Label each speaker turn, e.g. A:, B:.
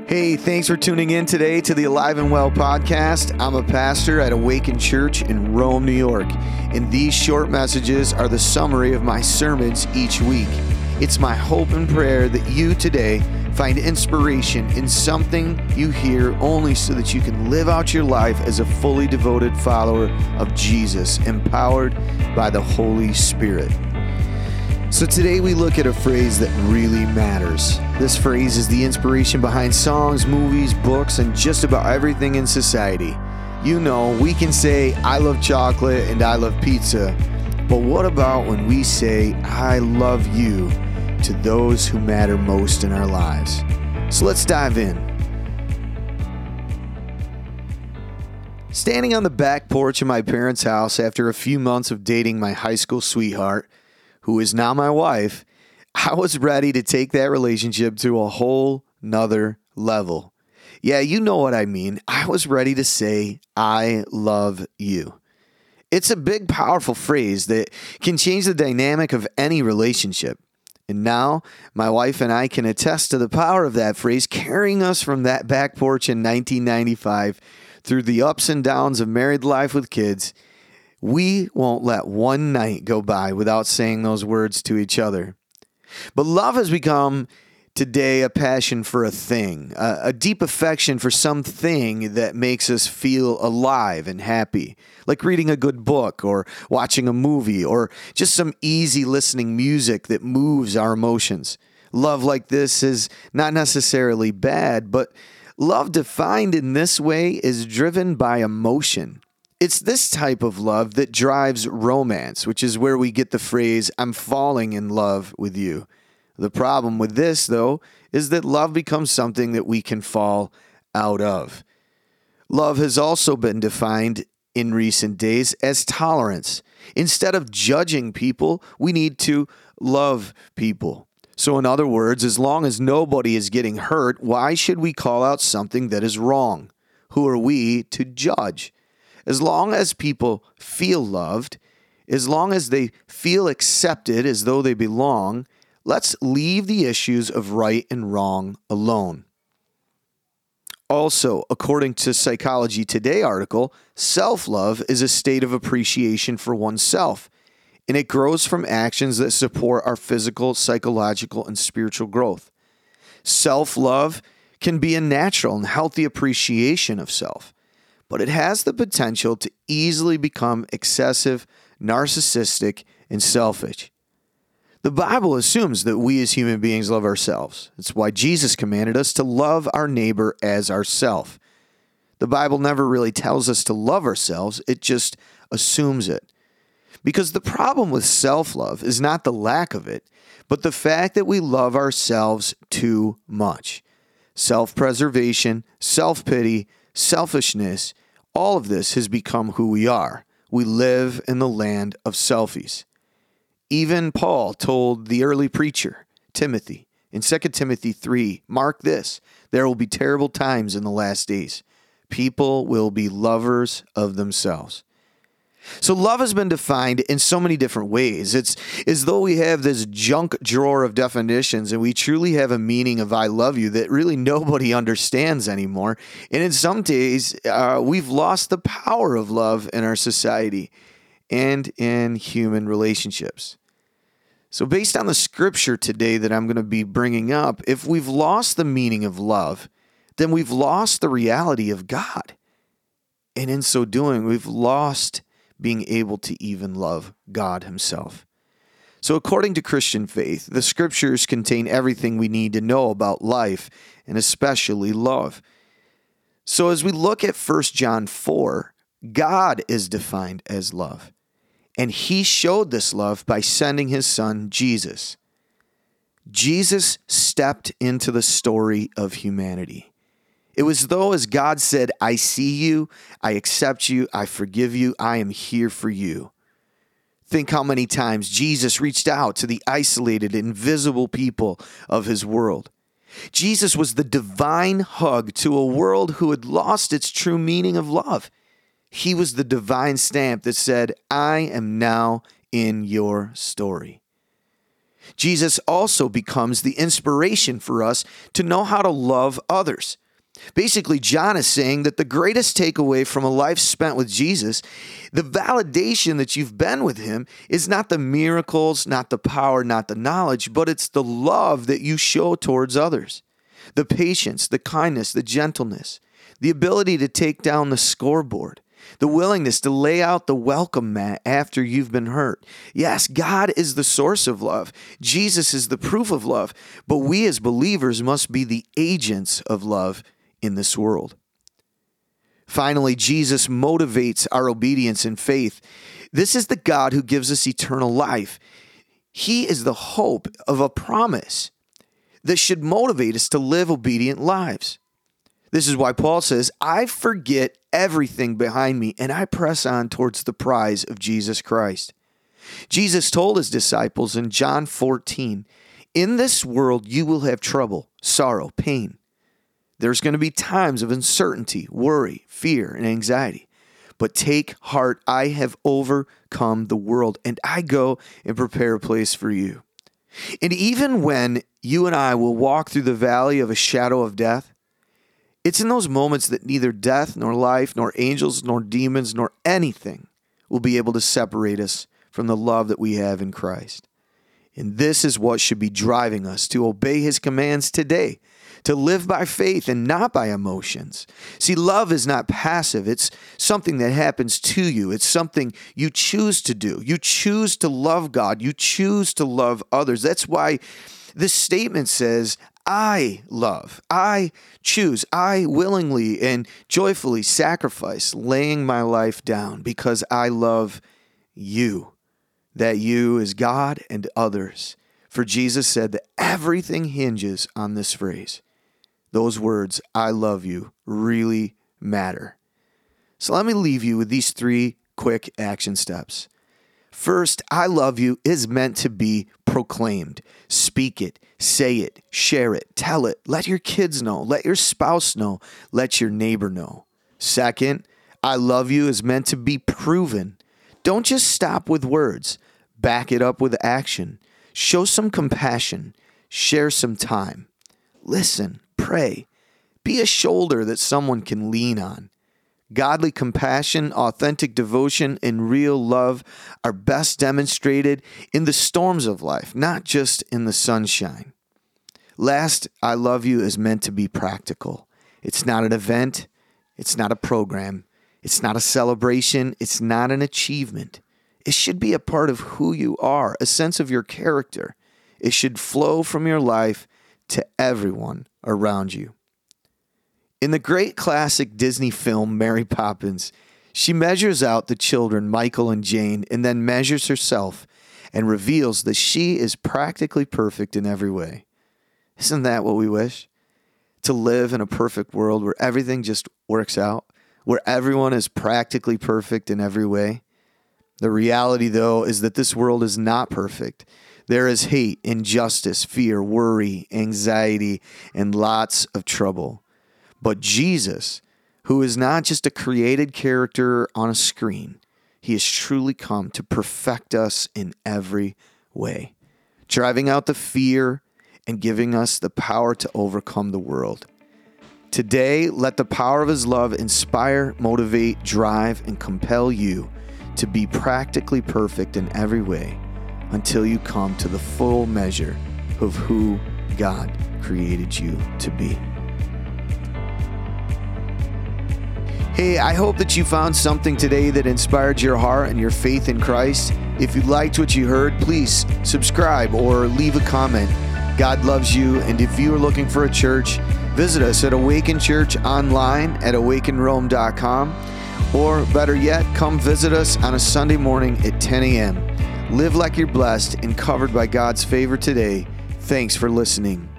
A: Hey, thanks for tuning in today to the Alive and Well podcast. I'm a pastor at Awaken Church in Rome, New York, and these short messages are the summary of my sermons each week. It's my hope and prayer that you today find inspiration in something you hear only so that you can live out your life as a fully devoted follower of Jesus, empowered by the Holy Spirit. So today we look at a phrase that really matters. This phrase is the inspiration behind songs, movies, books, and just about everything in society. You know, we can say, I love chocolate and I love pizza, but what about when we say, I love you to those who matter most in our lives? So let's dive in. Standing on the back porch of my parents' house after a few months of dating my high school sweetheart, who is now my wife, I was ready to take that relationship to a whole nother level. Yeah, you know what I mean. I was ready to say, I love you. It's a big, powerful phrase that can change the dynamic of any relationship. And now, my wife and I can attest to the power of that phrase carrying us from that back porch in 1995 through the ups and downs of married life with kids. We won't let one night go by without saying those words to each other. But love has become today a passion for a thing, a deep affection for something that makes us feel alive and happy, like reading a good book or watching a movie or just some easy listening music that moves our emotions. Love like this is not necessarily bad, but love defined in this way is driven by emotion. It's this type of love that drives romance, which is where we get the phrase, I'm falling in love with you. The problem with this, though, is that love becomes something that we can fall out of. Love has also been defined in recent days as tolerance. Instead of judging people, we need to love people. So in other words, as long as nobody is getting hurt, why should we call out something that is wrong? Who are we to judge? As long as people feel loved, as long as they feel accepted as though they belong, let's leave the issues of right and wrong alone. Also, according to Psychology Today article, self-love is a state of appreciation for oneself, and it grows from actions that support our physical, psychological, and spiritual growth. Self-love can be a natural and healthy appreciation of self, but it has the potential to easily become excessive, narcissistic, and selfish. The Bible assumes that we as human beings love ourselves. It's why Jesus commanded us to love our neighbor as ourself. The Bible never really tells us to love ourselves, it just assumes it. Because the problem with self-love is not the lack of it, but the fact that we love ourselves too much. Self-preservation, self-pity, selfishness, all of this has become who we are. We live in the land of selfies. Even Paul told the early preacher, Timothy, in 2 Timothy 3, mark this, there will be terrible times in the last days. People will be lovers of themselves. So love has been defined in so many different ways. It's as though we have this junk drawer of definitions and we truly have a meaning of I love you that really nobody understands anymore. And in some days, we've lost the power of love in our society and in human relationships. So based on the scripture today that I'm going to be bringing up, if we've lost the meaning of love, then we've lost the reality of God. And in so doing, we've lost being able to even love God himself. So according to Christian faith, the scriptures contain everything we need to know about life and especially love. So as we look at 1 John 4, God is defined as love. And he showed this love by sending his son, Jesus. Jesus stepped into the story of humanity. It was though as God said, I see you, I accept you, I forgive you, I am here for you. Think how many times Jesus reached out to the isolated, invisible people of his world. Jesus was the divine hug to a world who had lost its true meaning of love. He was the divine stamp that said, I am now in your story. Jesus also becomes the inspiration for us to know how to love others. Basically, John is saying that the greatest takeaway from a life spent with Jesus, the validation that you've been with him, is not the miracles, not the power, not the knowledge, but it's the love that you show towards others. The patience, the kindness, the gentleness, the ability to take down the scoreboard, the willingness to lay out the welcome mat after you've been hurt. Yes, God is the source of love. Jesus is the proof of love, but we as believers must be the agents of love in this world. Finally, Jesus motivates our obedience and faith. This is the God who gives us eternal life. He is the hope of a promise that should motivate us to live obedient lives. This is why Paul says, I forget everything behind me and I press on towards the prize of Jesus Christ. Jesus told his disciples in John 14, in this world you will have trouble, sorrow, pain. There's going to be times of uncertainty, worry, fear, and anxiety. But take heart, I have overcome the world, and I go and prepare a place for you. And even when you and I will walk through the valley of a shadow of death, it's in those moments that neither death, nor life, nor angels, nor demons, nor anything will be able to separate us from the love that we have in Christ. And this is what should be driving us to obey his commands today, to live by faith and not by emotions. See, love is not passive. It's something that happens to you. It's something you choose to do. You choose to love God. You choose to love others. That's why this statement says, I love, I choose, I willingly and joyfully sacrifice laying my life down because I love you. That you is God and others. For Jesus said that everything hinges on this phrase. Those words, I love you, really matter. So let me leave you with these 3 quick action steps. First, I love you is meant to be proclaimed. Speak it, say it, share it, tell it. Let your kids know, let your spouse know, let your neighbor know. Second, I love you is meant to be proven. Don't just stop with words. Back it up with action. Show some compassion. Share some time. Listen. Pray. Be a shoulder that someone can lean on. Godly compassion, authentic devotion, and real love are best demonstrated in the storms of life, not just in the sunshine. Last, I love you is meant to be practical. It's not an event. It's not a program. It's not a celebration. It's not an achievement. It should be a part of who you are, a sense of your character. It should flow from your life to everyone around you. In the great classic Disney film, Mary Poppins, she measures out the children, Michael and Jane, and then measures herself and reveals that she is practically perfect in every way. Isn't that what we wish? To live in a perfect world where everything just works out, where everyone is practically perfect in every way. The reality, though, is that this world is not perfect. There is hate, injustice, fear, worry, anxiety, and lots of trouble. But Jesus, who is not just a created character on a screen, he has truly come to perfect us in every way, driving out the fear and giving us the power to overcome the world. Today, let the power of his love inspire, motivate, drive, and compel you to be practically perfect in every way, until you come to the full measure of who God created you to be. Hey, I hope that you found something today that inspired your heart and your faith in Christ. If you liked what you heard, please subscribe or leave a comment. God loves you, and if you are looking for a church, visit us at Awaken Church online at awakenrome.com, or better yet, come visit us on a Sunday morning at 10 a.m. Live like you're blessed and covered by God's favor today. Thanks for listening.